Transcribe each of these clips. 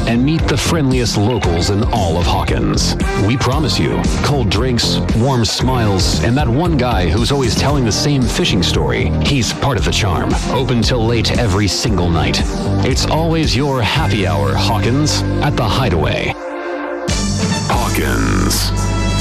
and meet the friendliest locals in all of Hawkins. We promise you cold drinks, warm smiles, and that one guy who's always telling the same fishing story. He's part of the charm. Open till late every single night. It's always your happy hour, Hawkins, at the Hideaway. Hawkins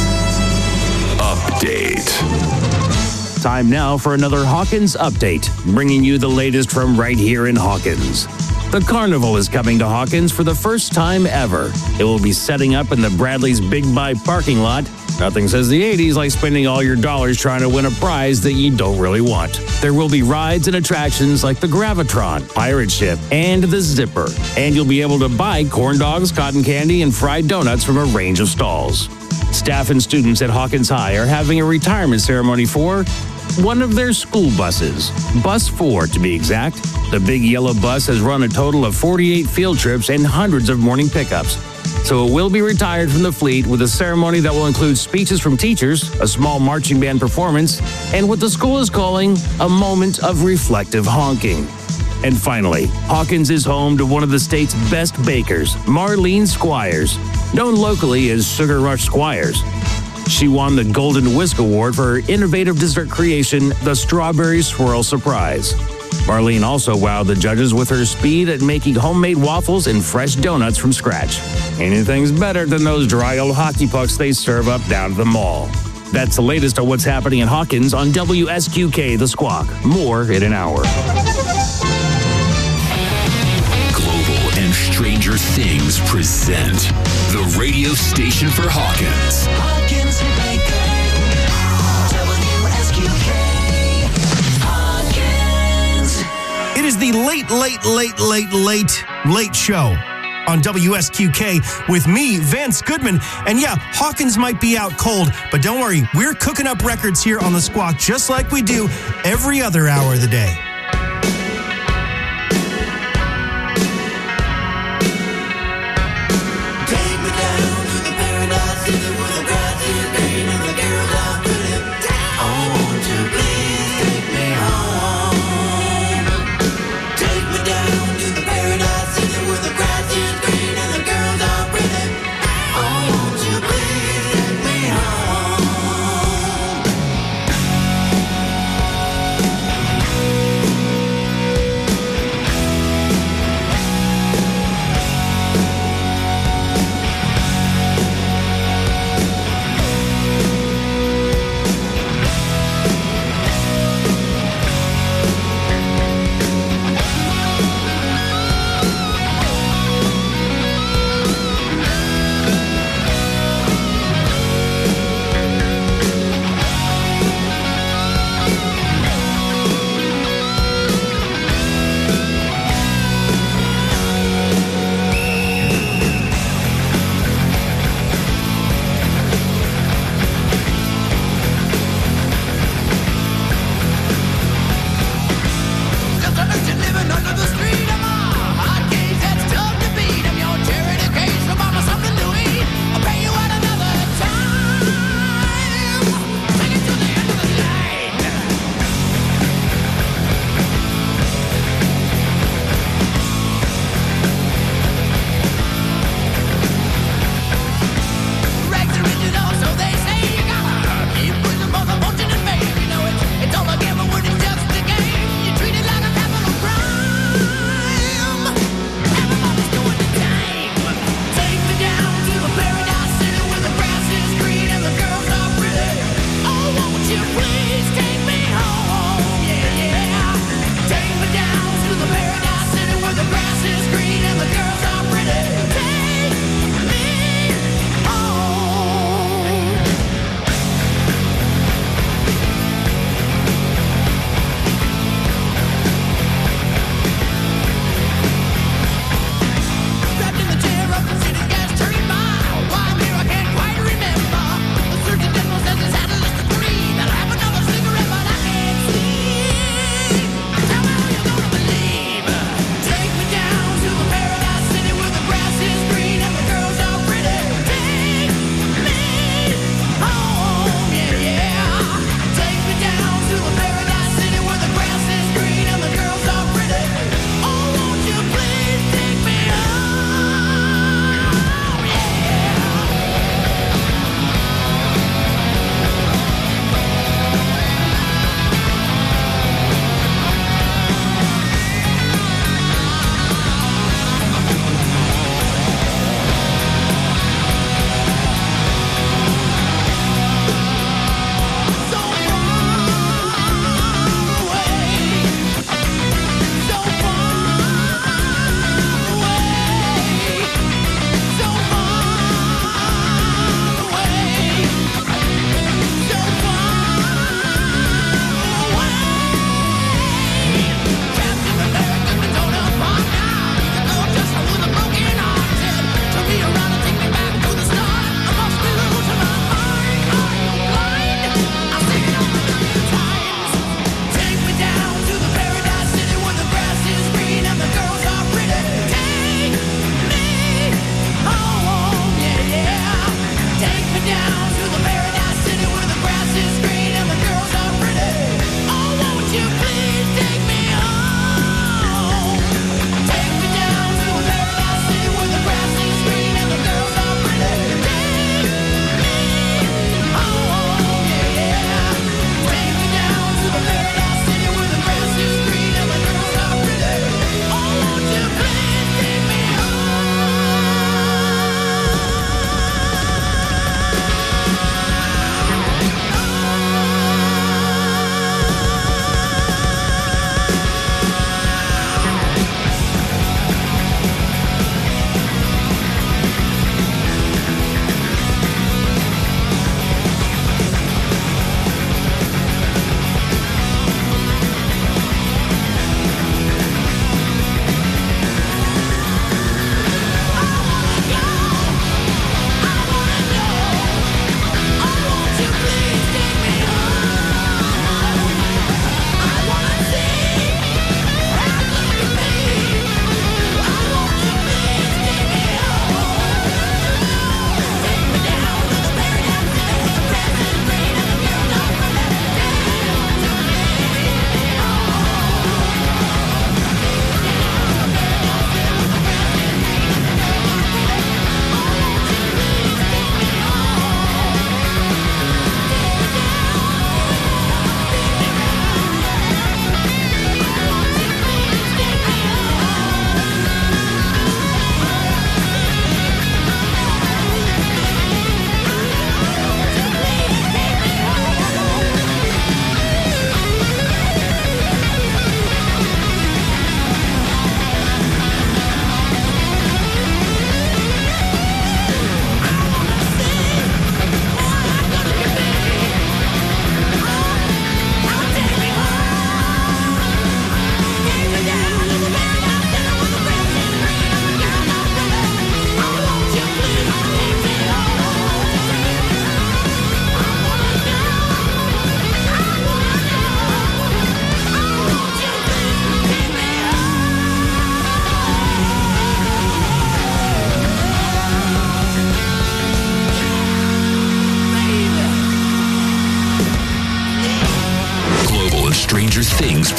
Update. Time now for another Hawkins Update, bringing you the latest from right here in Hawkins. The Carnival is coming to Hawkins for the first time ever. It will be setting up in the Bradley's Big Buy parking lot. Nothing says the 80s like spending all your dollars trying to win a prize that you don't really want. There will be rides and attractions like the Gravitron, Pirate Ship, and the Zipper. And you'll be able to buy corn dogs, cotton candy, and fried donuts from a range of stalls. Staff and students at Hawkins High are having a retirement ceremony for one of their school buses, Bus 4 to be exact. The big yellow bus has run a total of 48 field trips and hundreds of morning pickups. So it will be retired from the fleet with a ceremony that will include speeches from teachers, a small marching band performance, and what the school is calling a moment of reflective honking. And finally, Hawkins is home to one of the state's best bakers, Marlene Squires, known locally as Sugar Rush Squires. She won the Golden Whisk Award for her innovative dessert creation, the Strawberry Swirl Surprise. Marlene also wowed the judges with her speed at making homemade waffles and fresh donuts from scratch. Anything's better than those dry old hockey pucks they serve up down at the mall. That's the latest on what's happening in Hawkins on WSQK The Squawk. More in an hour. Global and Stranger Things present the radio station for Hawkins. Hawkins and Baker, WSQK, Hawkins. It is the late show on WSQK with me, Vance Goodman. And yeah, Hawkins might be out cold, but don't worry, we're cooking up records here on The Squawk just like we do every other hour of the day.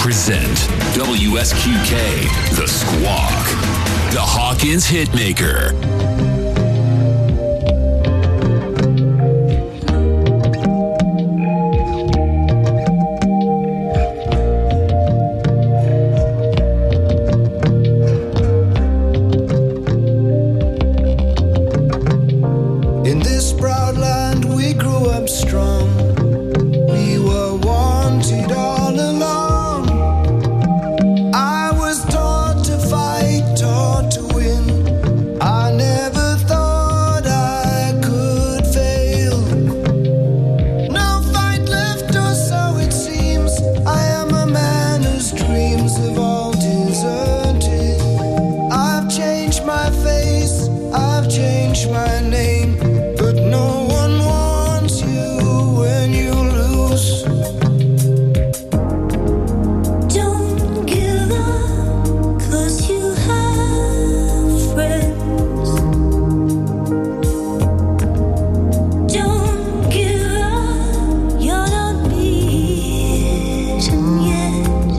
present WSQK, The Squawk, the Hawkins Hitmaker. In this proud land we grew up strong. We were wanted all along. I was taught to fight, taught to win. I never thought I could fail. No fight left, or so it seems. I am a man whose dreams have all deserted. I've changed my face, I've changed my name. But no one wants you when you lose. Don't give up, 'cause you have friends. Don't give up, you're not beaten yet.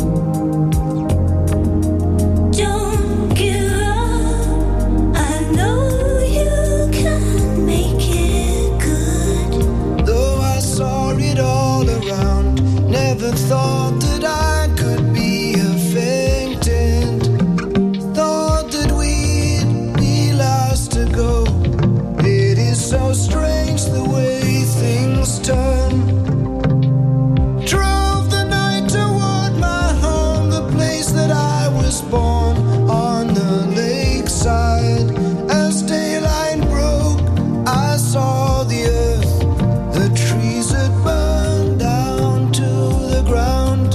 Don't give up, I know you can make it good. Though I saw it all around, never thought that I could be a fainted. Thought that we'd be last to go. It is so strange the way things turn. Drove the night toward my home, the place that I was born, on the lakeside. As daylight broke, I saw the earth, the trees had burned down to the ground.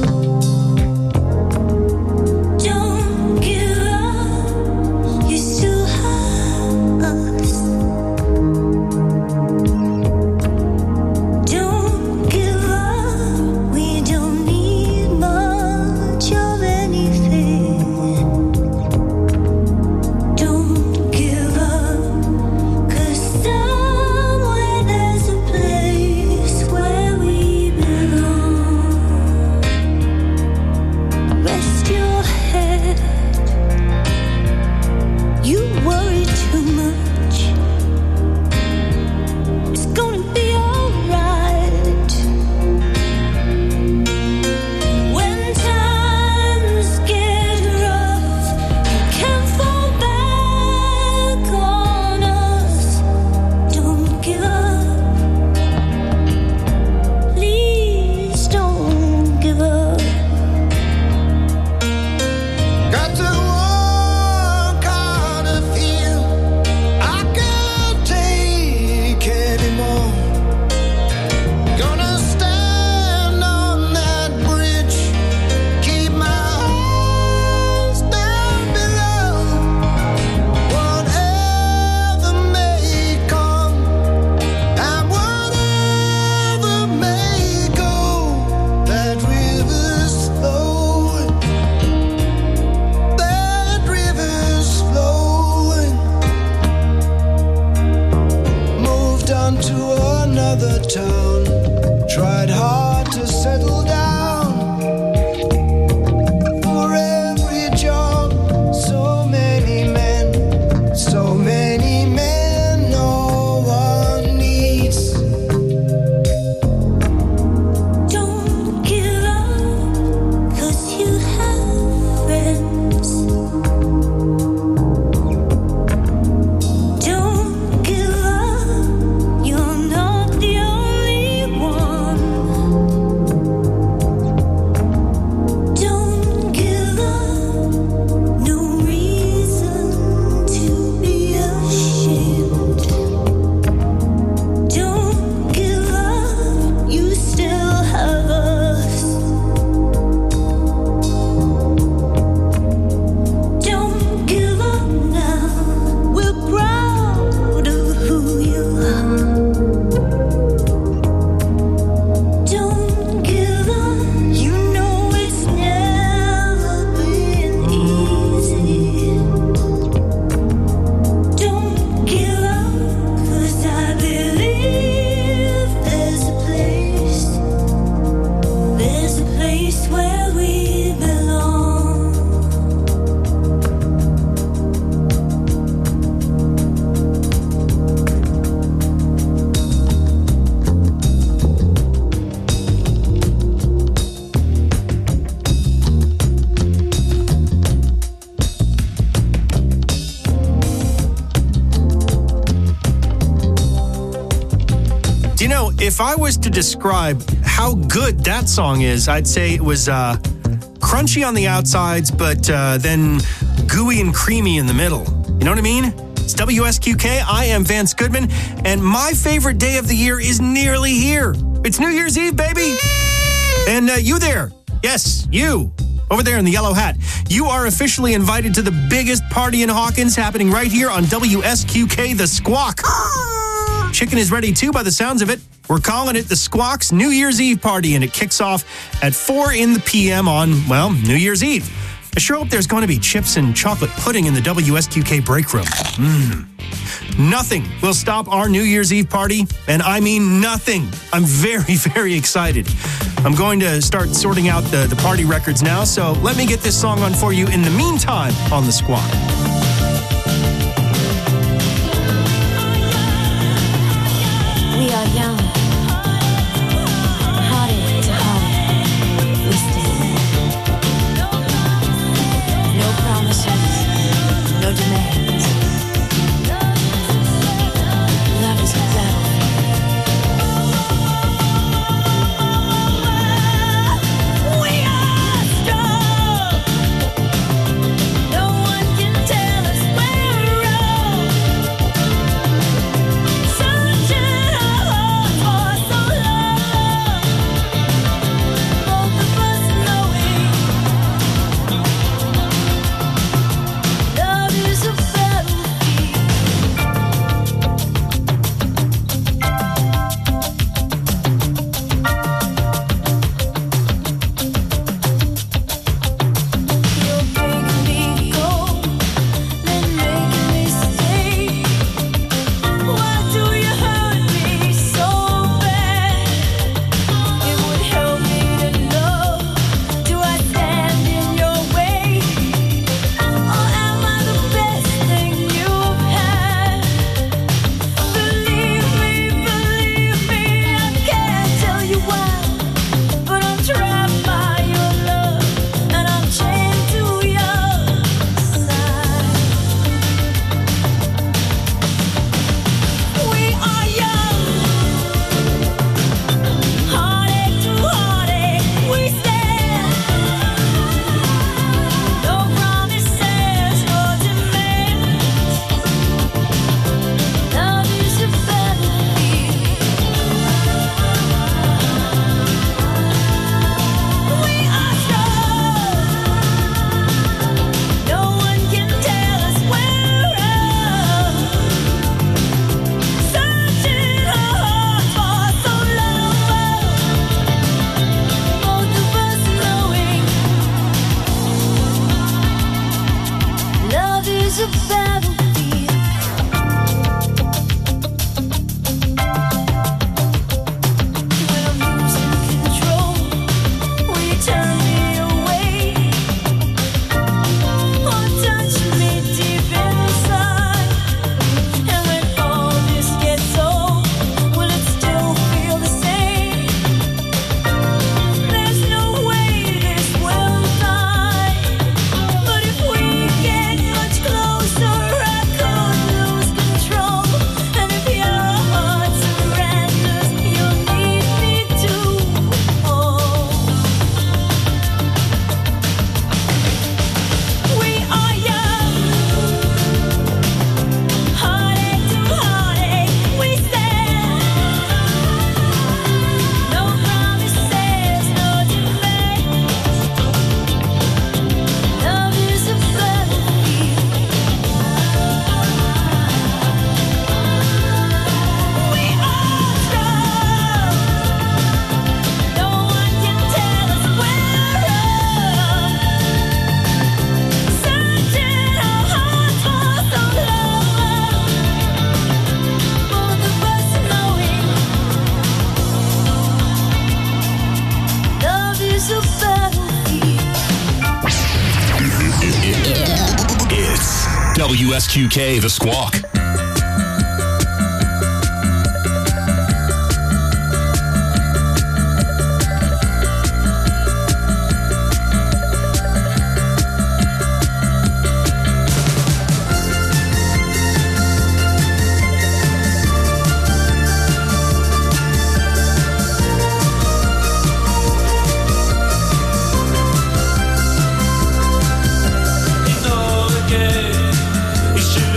Don't give up, you still have us. know, if I was to describe how good that song is, I'd say it was crunchy on the outsides, but then gooey and creamy in the middle. You know what I mean? It's WSQK. I am Vance Goodman, and my favorite day of the year is nearly here. It's New Year's Eve, baby. And you there, yes, you, over there in the yellow hat, you are officially invited to the biggest party in Hawkins happening right here on WSQK, The Squawk. Chicken is ready too by the sounds of it. We're calling it The Squawk's New Year's Eve party, and it kicks off at 4 p.m. on, well, New Year's Eve. I sure hope there's going to be chips and chocolate pudding in the WSQK break room. Nothing will stop our New Year's Eve party, and I mean nothing. I'm very, very excited. I'm going to start sorting out the party records now, so let me get this song on for you in the meantime on The Squawk. We are young, heartache to heartache, we stand. No promises, no demands. Love is a battle. We are strong. No one can tell us we're wrong. Searching our hearts for so long. Both of us knowing love is a battlefield. You're making me go, then making me stay. Why do you hurt me so bad? It would help me to know. Do I stand in your way, or am I the best thing you've had? Believe me, I can't tell you why, but I'm trapped by your love, and I'm chained to your side. We are young, heartache to heartache, we stand. No promises, no demands. Love is a battlefield. We are strong. No one can tell us we're wrong. Searching our hearts for so long. Both of us knowing love is a battlefield. When I'm losing control, will you turn me away, or touch me deep inside? And when all this gets old, will it still feel the same? There's no way this will die, but if we get much closer, I could lose control. And if your heart surrenders, you'll need me to hold. We are young, heartache to heartache, we stand. No promises, no demands. Love is a battlefield. We are strong. No one can tell us we're wrong. Searching our hearts for so long. Both of us knowing love is a battlefield. It's WSQK The Squawk.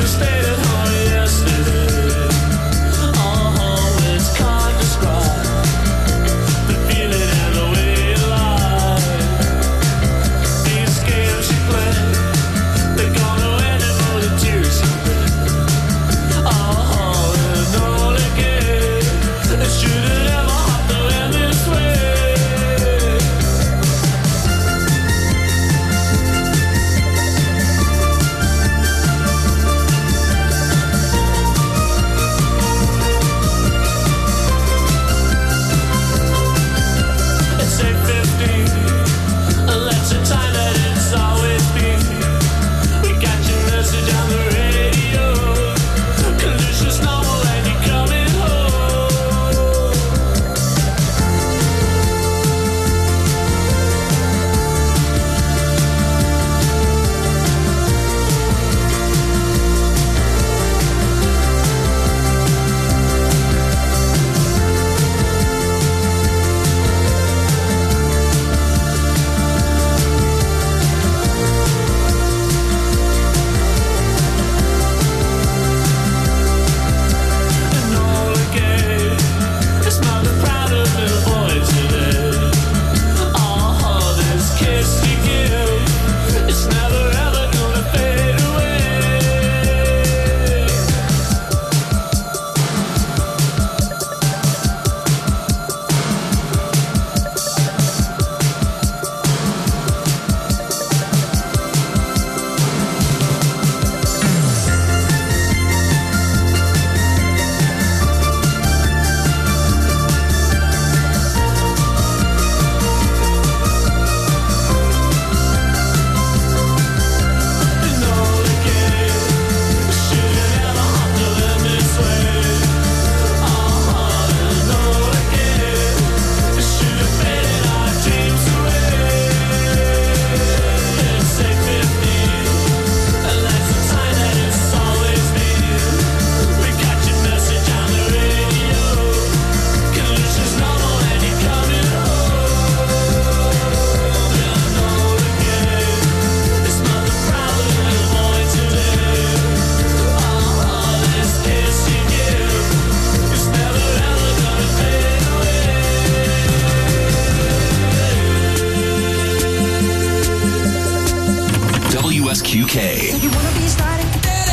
WSQK. You wanna be starting?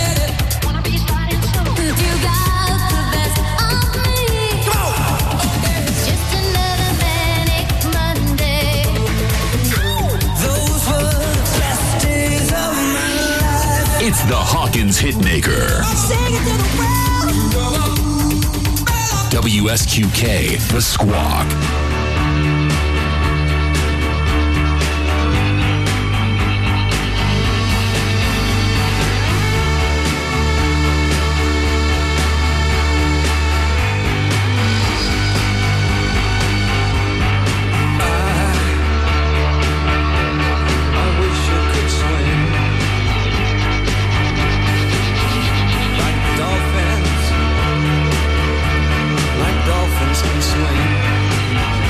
Wanna be starting soon? You got the best of me. It's just another manic Monday. Those were the best days of my life. It's the Hawkins Hitmaker. Sing it to the world. WSQK, The Squawk. Dolphins can swim.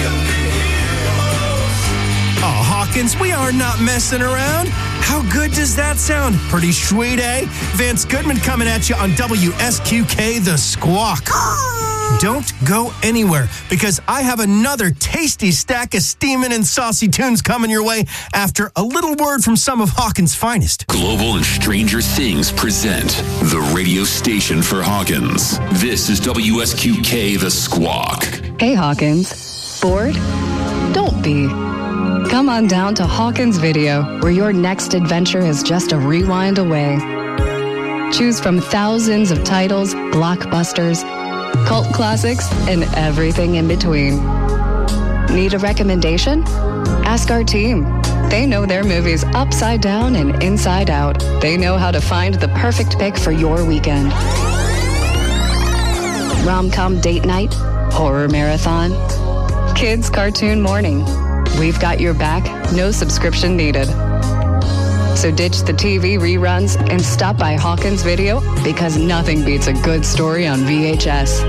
Oh, Hawkins, we are not messing around. How good does that sound? Pretty sweet, eh? Vance Goodman coming at you on WSQK The Squawk. Don't go anywhere, because I have another tasty stack of steaming and saucy tunes coming your way after a little word from some of Hawkins' finest. Global and Stranger Things present the radio station for Hawkins. This is WSQK The Squawk. Hey Hawkins, bored? Don't be. Come on down to Hawkins Video, where your next adventure is just a rewind away. Choose from thousands of titles, blockbusters, cult classics, and everything in between. Need a recommendation? Ask our team. They know their movies upside down and inside out. They know how to find the perfect pick for your weekend. Rom-com date night, horror marathon, kids cartoon morning. We've got your back, no subscription needed. So ditch the TV reruns and stop by Hawkins Video, because nothing beats a good story on VHS.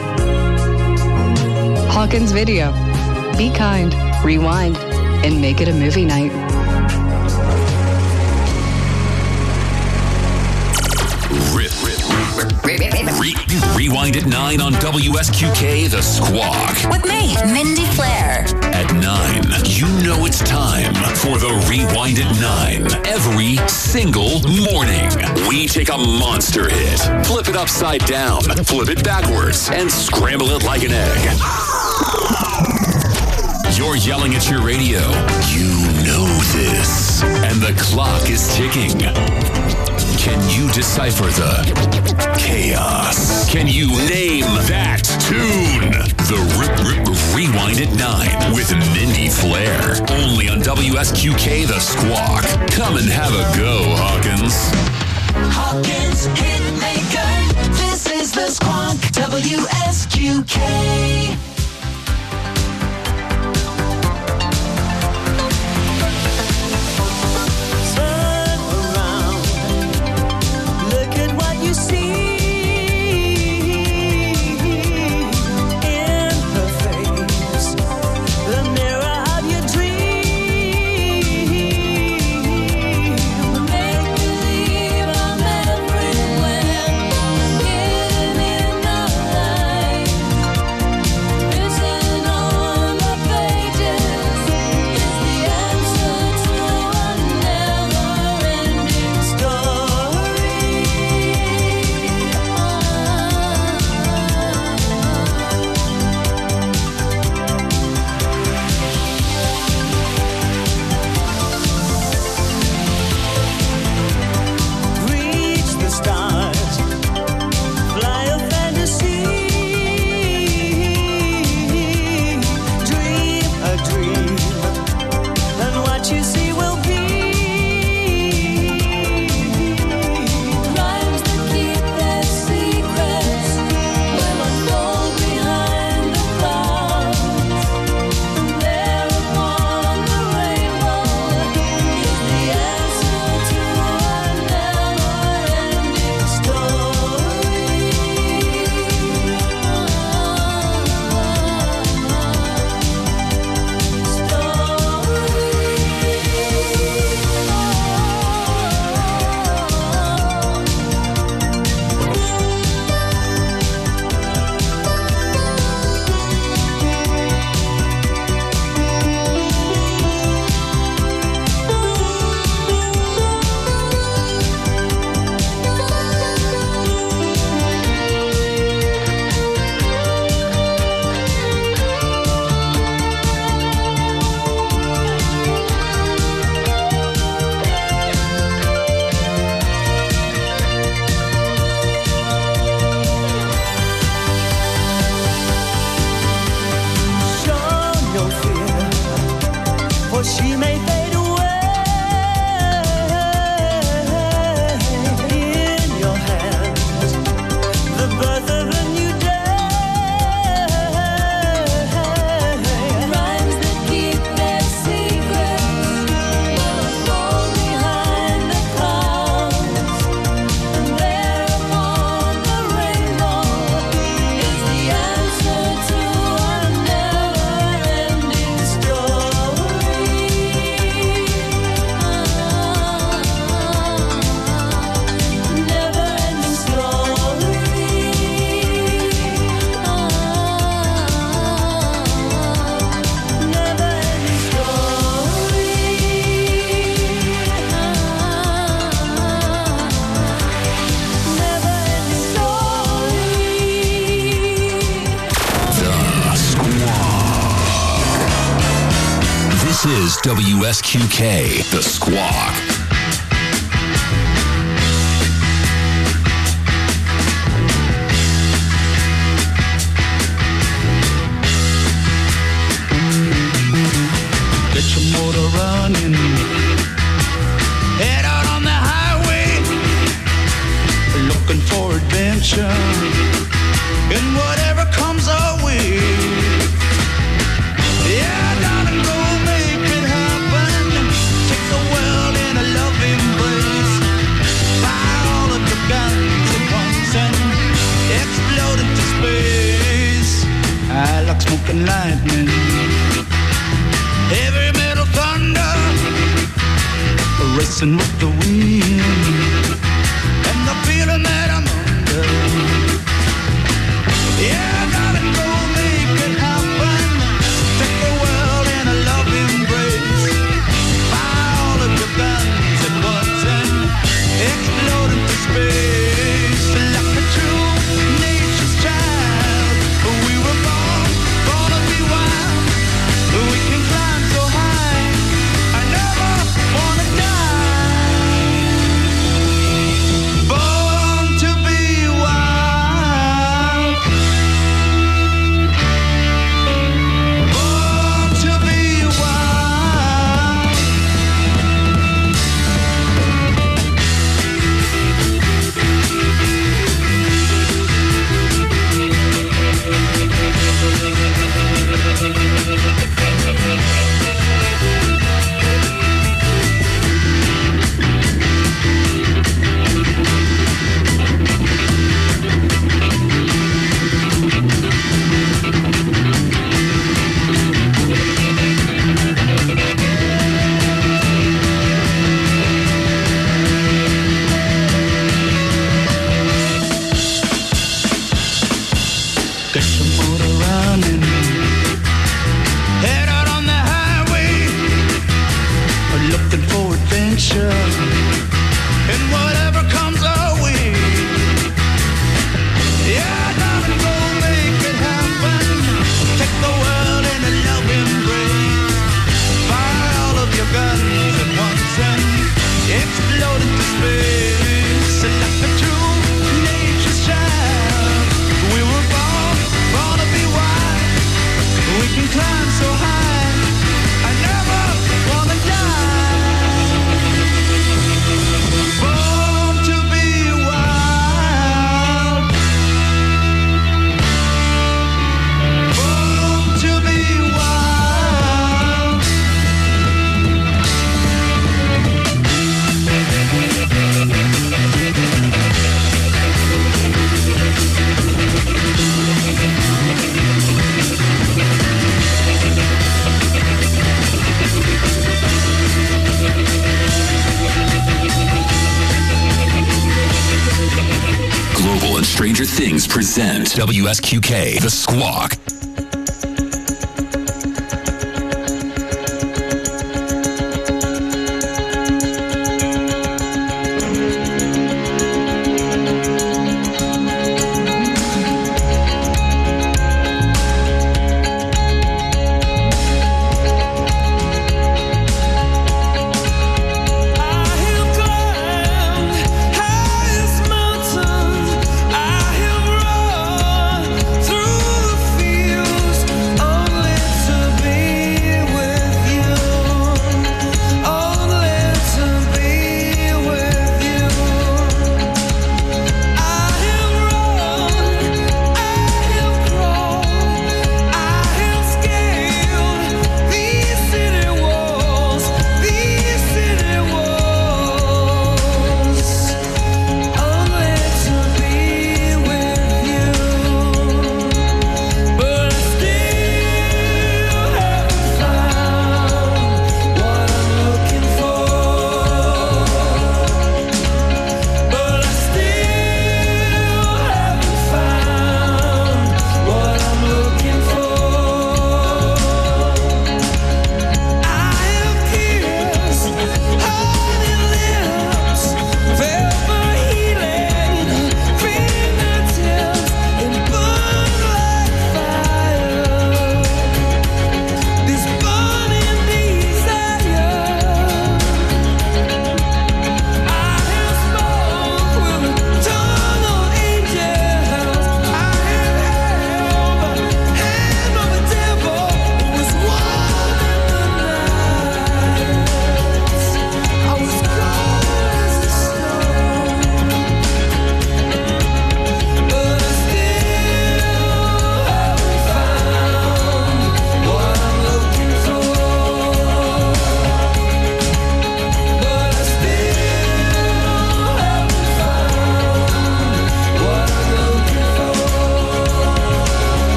Hawkins Video. Be kind, rewind, and make it a movie night. Rewind at 9 on WSQK The Squawk. With me, Mindy Flair. At 9, you know it's time for the Rewind at 9. Every single morning, we take a monster hit, flip it upside down, flip it backwards, and scramble it like an egg. You're yelling at your radio. You know this. And the clock is ticking. Can you decipher the chaos? Can you name that tune? The Rewind at 9 with Mindy Flair. Only on WSQK The Squawk. Come and have a go, Hawkins. Hawkins Hitmaker. This is The Squawk. WSQK. This is WSQK, The Squawk. Get your motor running. Head out on the highway, looking for adventure and whatever comes our way. Yeah, darling, go make it happen. Take the world in a love embrace. Fire all of your guns at once and explode into space. I like smoking lightning, heavy metal thunder, racing with the wind, and the feeling that I'm under. Yeah, gotta go make it happen. Take the world in a love embrace. Fire all of your guns at once and explode into space. Like a true nature's child, we were born to be wild. We can climb so high, I never wanna die. Born to be wild. Born to be wild. Get your motor running. Head out on the highway, looking for adventure and whatever comes our way. Yeah, darling, go make it happen. Take the world in a love embrace. Fire all of your guns at once and explode into space. Like a true nature's child, we were born to be wild. We can climb so high, I never wanna die. Born to be wild. Born to be wild. Global and Stranger Things present WSQK, The Squawk. I have run through the field.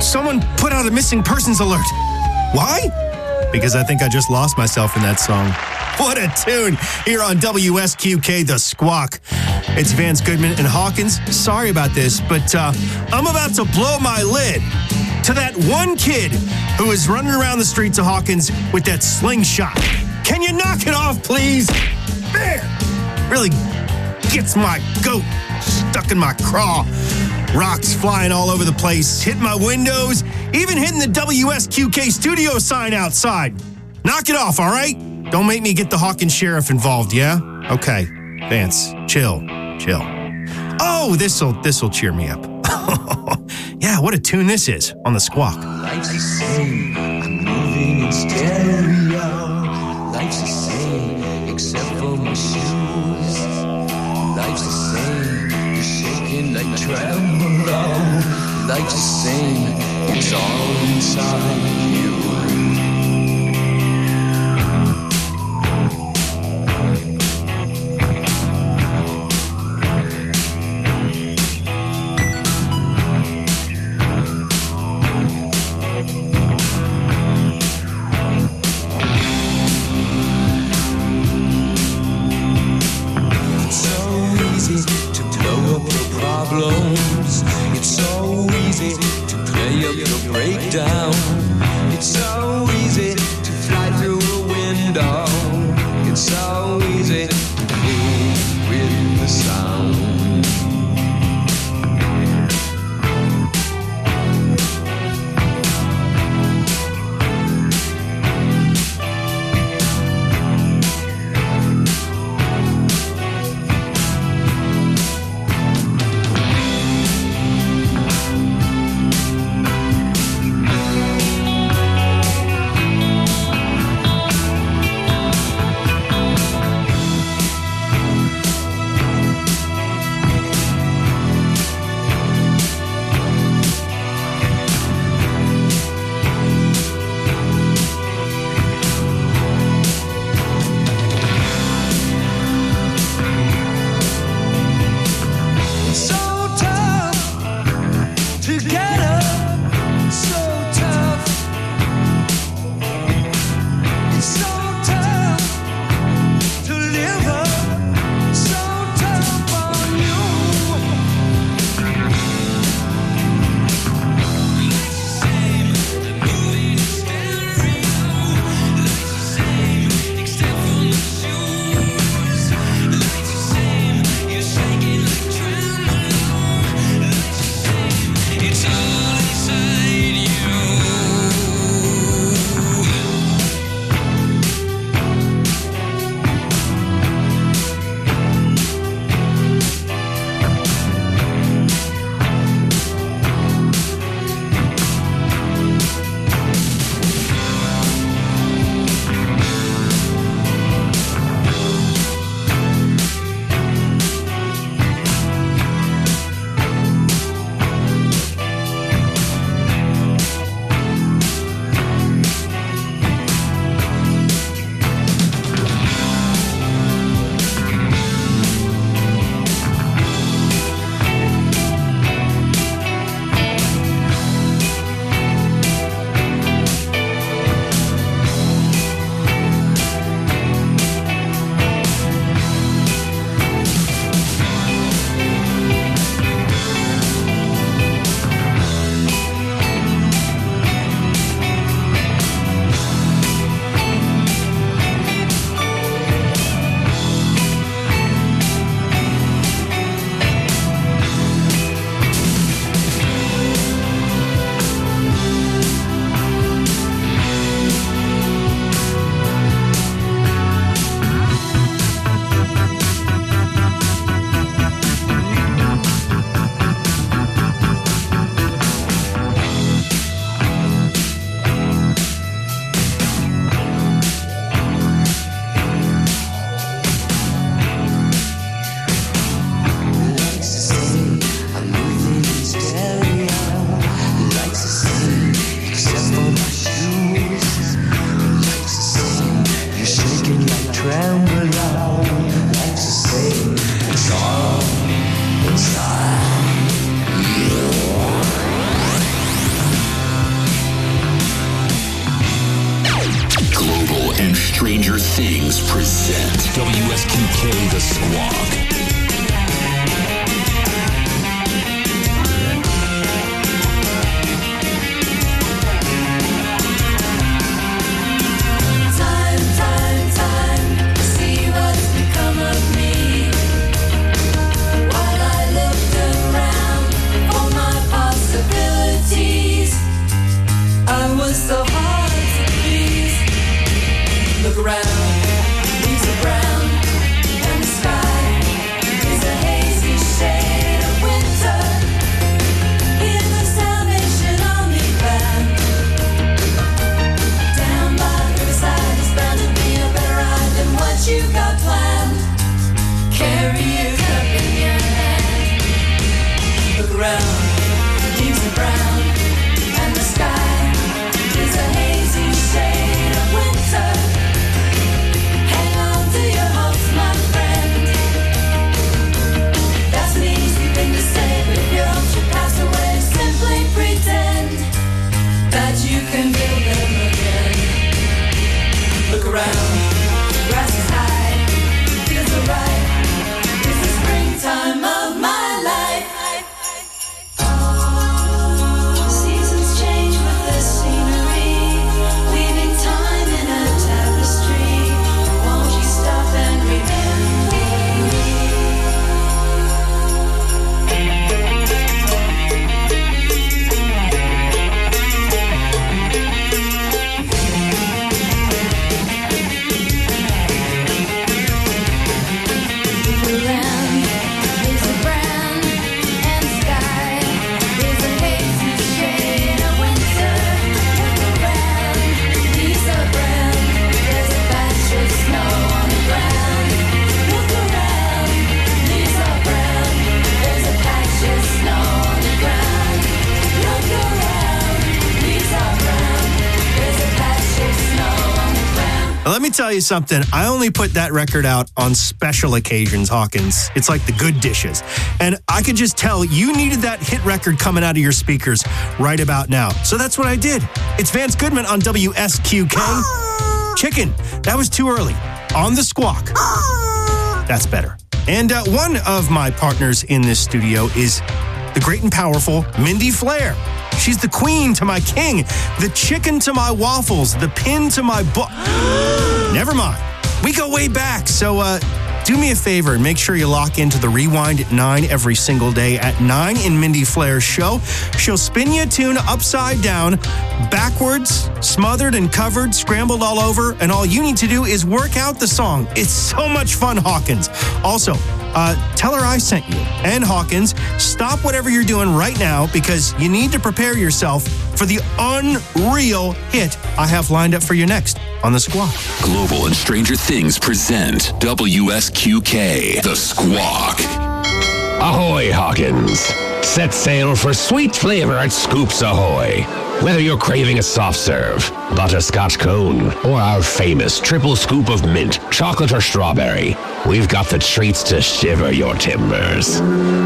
Someone put out a missing persons alert. Why? Because I think I just lost myself in that song. What a tune here on WSQK, The Squawk. It's Vance Goodman and Hawkins. Sorry about this, but I'm about to blow my lid to that one kid who is running around the streets of Hawkins with that slingshot. Can you knock it off, please? There! Really gets my goat stuck in my craw. Rocks flying all over the place, hitting my windows, even hitting the WSQK studio sign outside. Knock it off, all right? Don't make me get the Hawkins Sheriff involved, yeah? Okay, Vance, chill. Oh, this'll cheer me up. Yeah, what a tune this is on The Squawk. Life's the same, I'm moving in stereo. Life's the same, except for my shoes. Life's the same, you're shaking like tremolo. Life's the same, it's all inside you. It's so easy to play up your breakdown. It's so easy to fly through a window. It's so easy to move with the sound. Things present WSQK The Squawk. So hard to please. Look around, leaves are brown, and the sky is a hazy shade of winter. In the Salvation Army band, down by the riverside is bound to be a better ride than what you got planned. Carry your cup in your hand. Look around, leaves are brown, and the sky is a hazy shade of winter. Hang on to your hopes, my friend. That's an easy thing to say, but if your hopes should pass away, simply pretend that you can build them again. Look around, grass is high, feels alright. It's the springtime of my life. Seasons change with the scenery, weaving time in a tapestry. Won't you stop and remember me? The land is a brown and the sky is a hazy shade of winter. Look around, leaves are brown. There's a patch of snow on the ground. Look around, leaves are brown. There's a patch of snow on the ground. Look around, leaves are brown. There's a patch of snow on the ground. Now, let me tell you something. I only put that record out on special occasions, Hawkins. It's like the good dishes. And I could just tell you needed that hit record coming out of your speakers right about now. So that's what I did. It's Vance Goodman on WSQK. Chicken. That was too early. On the Squawk. That's better. And one of my partners in this studio is the great and powerful Mindy Flair. She's the queen to my king, the chicken to my waffles, the pin to my book. Never mind. We go way back. So do me a favor and make sure you lock into the Rewind at 9 every single day at 9 in Mindy Flair's show. She'll spin you a tune upside down, backwards, smothered and covered, scrambled all over, and all you need to do is work out the song. It's so much fun, Hawkins. Also, tell her I sent you. And Hawkins, stop whatever you're doing right now because you need to prepare yourself for the unreal hit I have lined up for you next on The Squawk. Global and Stranger Things present WSQK The Squawk. Ahoy, Hawkins. Set sail for sweet flavor at Scoops Ahoy. Whether you're craving a soft serve, butterscotch cone, or our famous triple scoop of mint, chocolate, or strawberry, we've got the treats to shiver your timbers.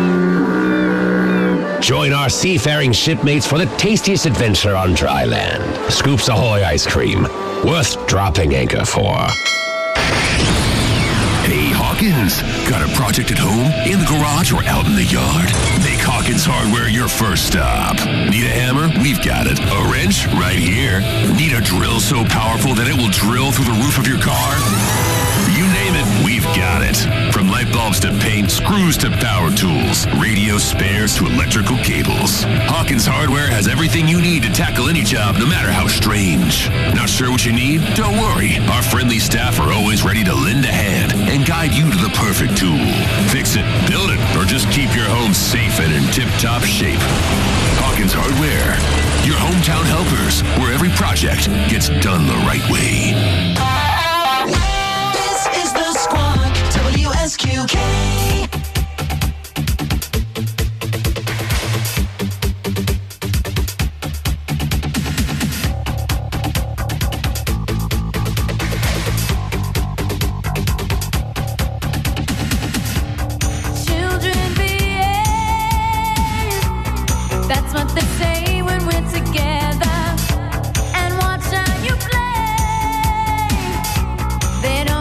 Join our seafaring shipmates for the tastiest adventure on dry land. Scoops Ahoy ice cream, worth dropping anchor for. Hey, Hawkins, got a project at home, in the garage, or out in the yard? Make Hawkins Hardware your first stop. Need a hammer? We've got it. A wrench? Right here. Need a drill so powerful that it will drill through the roof of your car? You name it, we've got it. From light bulbs to paint, screws to power tools, radio spares to electrical cables. Hawkins Hardware has everything you need to tackle any job, no matter how strange. Not sure what you need? Don't worry. Our friendly staff are always ready to lend a hand and guide you to the perfect tool. Fix it, build it, or just keep your home safe and in tip-top shape. Hawkins Hardware, your hometown helpers, where every project gets done the right way. This is the Squawk, WSQK. Children behave. That's what they say when we're together. And watch how you play. They don't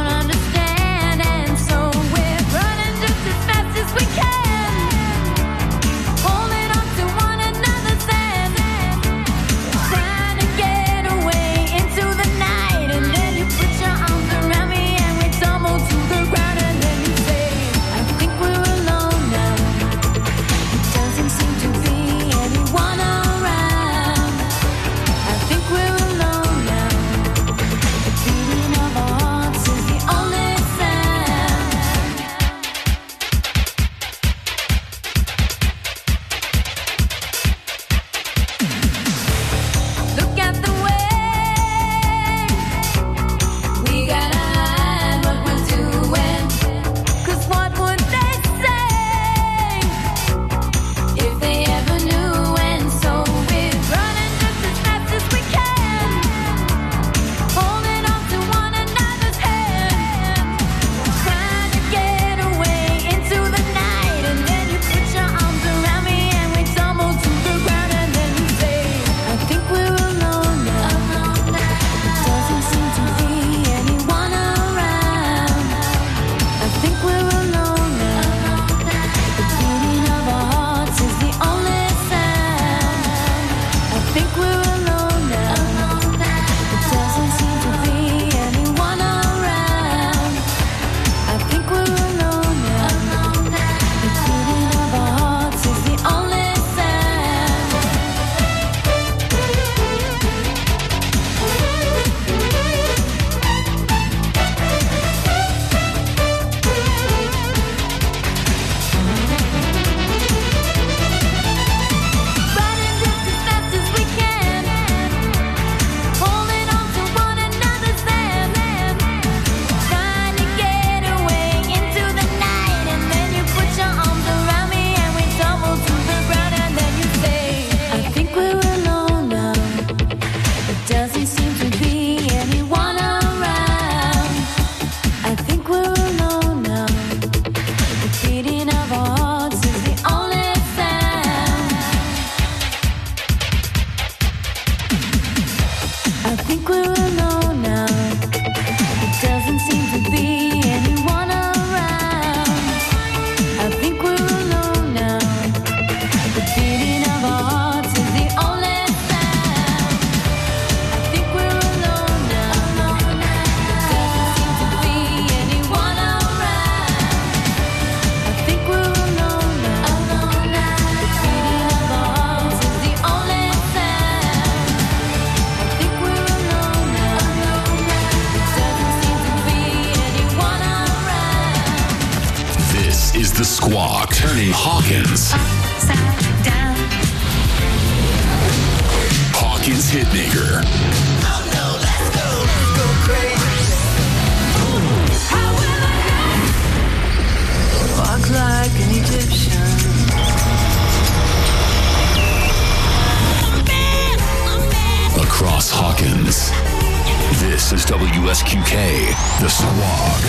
think we're alone now. There doesn't seem to be anyone around. I think we're alone now. The beating of our hearts is the only sound. I think we're alone now. There doesn't seem to be anyone around. I think we're alone now. The beating of our hearts is the only sound. I think we're alone now. There doesn't seem to be anyone around. This is the Squawk, turning Hawkins. Upside down. Hawkins Hitmaker. Walk like an Egyptian. Across Hawkins. This is WSQK, the Squawk.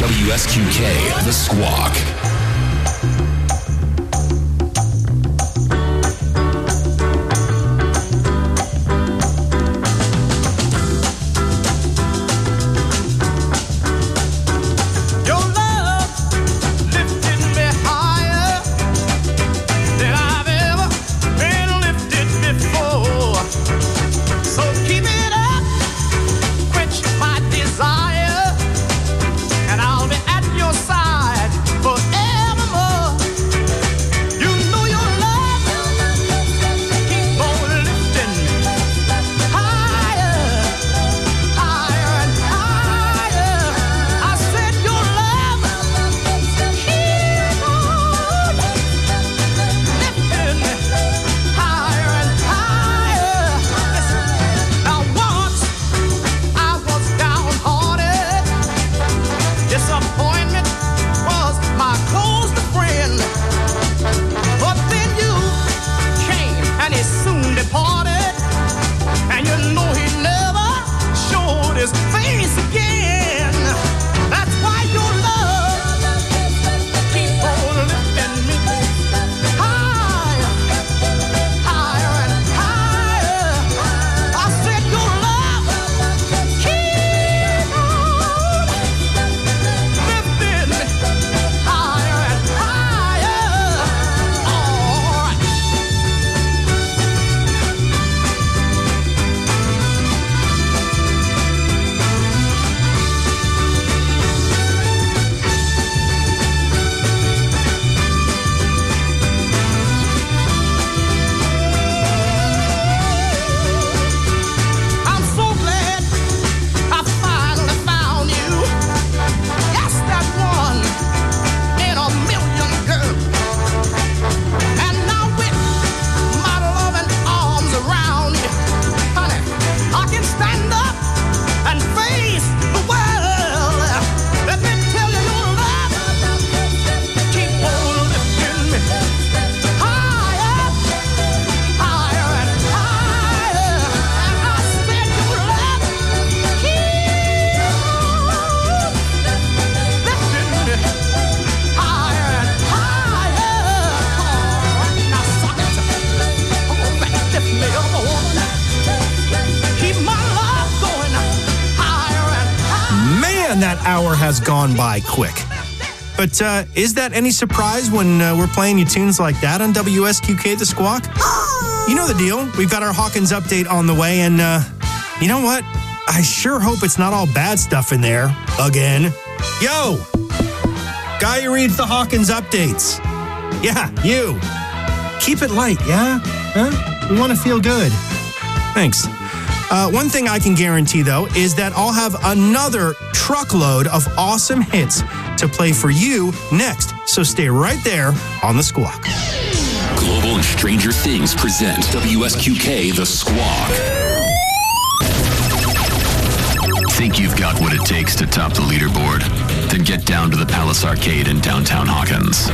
WSQK, The Squawk. Your love lifted me higher than I've ever been lifted before. So keep it up, quench my desire, and I'll be at your side forevermore. You know your love keep on lifting me higher, higher and higher. I said your love keep on lifting me higher and higher. Listen, now once I was downhearted. Disappointment was my closest friend. But then you came and he soon departed. And you know he never showed his face again. That's why your love keep on lifting me higher, higher and higher. I said your love keep on lifting me higher and higher. All right. I'm so glad I finally found you. Yes, that one in a million, girl. And now with my loving arms around you, honey, I can stand up and face the world. Let me tell you, your love keep on lifting me higher, higher and higher. And I said your love keep on lifting me higher and higher. All right, now suck it. All right, lift me up, keep my love going higher and higher. Man, that hour has gone by quick. But is that any surprise when we're playing you tunes like that on WSQK The Squawk? You know the deal. We've got our Hawkins update on the way, and you know what? I sure hope it's not all bad stuff in there again. Yo! Guy who reads the Hawkins updates. Yeah, you. Keep it light, yeah? Huh? We want to feel good. Thanks. One thing I can guarantee, though, is that I'll have another truckload of awesome hits to play for you next. So stay right there on The Squawk. Global and Stranger Things present WSQK The Squawk. Think you've got what it takes to top the leaderboard? Then get down to the Palace Arcade in downtown Hawkins.